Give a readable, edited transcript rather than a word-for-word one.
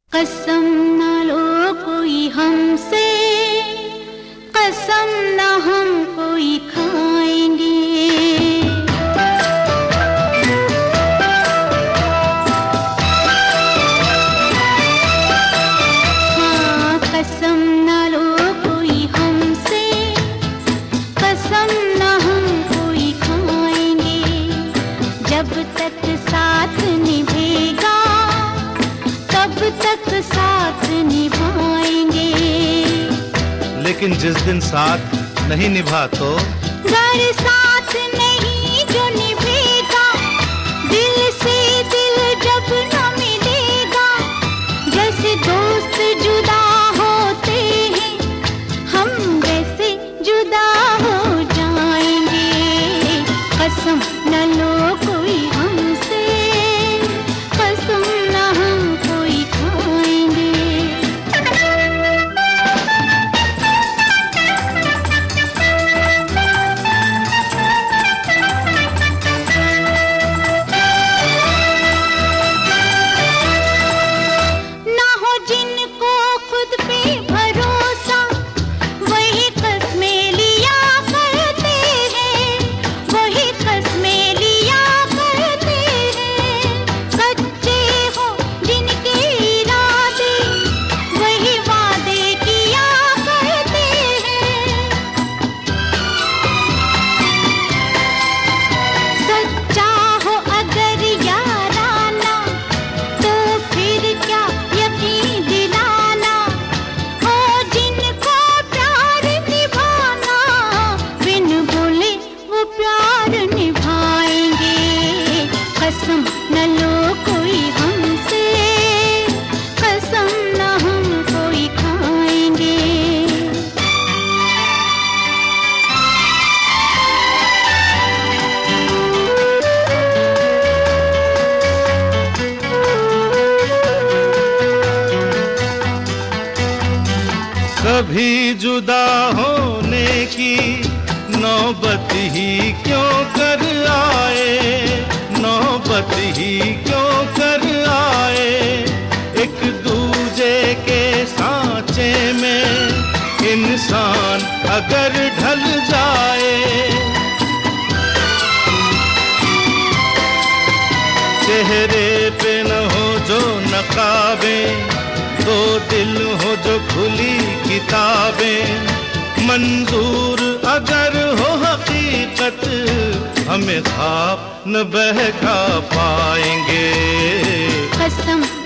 कसम ना लो कोई हमसे, कसम ना हम कोई खाएंगे। हाँ, कसम ना लो कोई हमसे, कसम ना हम कोई खाएंगे। जब तक साथ निभेगा तब तक साथ निभाएंगे। लेकिन जिस दिन साथ नहीं निभा तो घर साथ नहीं जो निभेगा, दिल से दिल जब न मिलेगा। जैसे दोस्त जुदा होते हैं, हम वैसे जुदा हो जाएंगे। कसम न लो कोई हमसे, कसम न हम कोई खाएंगे। ना हो जिनको खुद पे भरोसा, वही कस्में लिया करते हैं, वही कस्में लिया करते हैं। सच्चे हो जिनके इरादे, वही वादे किया करते हैं। सच्चा हो अगर याराना, तो फिर क्या यकीन दिलाना। हो जिनको प्यार निभाना, बिन बोले वो प्यार निभाएंगे। कसम न लो कोई हमसे, कसम न हम कोई खाएंगे। कभी जुदा होने की नौबत ही क्यों कर आए, नौबत ही क्यों कर आए। एक दूजे के सांचे में इंसान अगर ढल जाए, चेहरे पे न हो जो नकाबें, दो दिल हो जो खुली किताबें। मंजूर अगर हो हकीकत, हमें ख्वाब न बहका पाएंगे। कसम